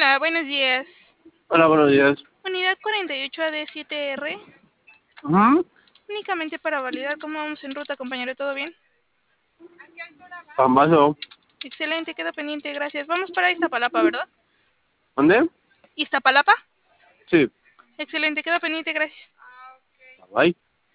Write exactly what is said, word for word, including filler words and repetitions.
Hola, buenos días. Hola, buenos días. Unidad cuarenta y ocho A D siete R. Ajá. Únicamente para validar cómo vamos en ruta, compañero. ¿Todo bien? Pambazo. Excelente, quedo pendiente, gracias. Vamos para Iztapalapa, ¿verdad? ¿Dónde? ¿Iztapalapa? Sí. Excelente, quedo pendiente, gracias. Bye.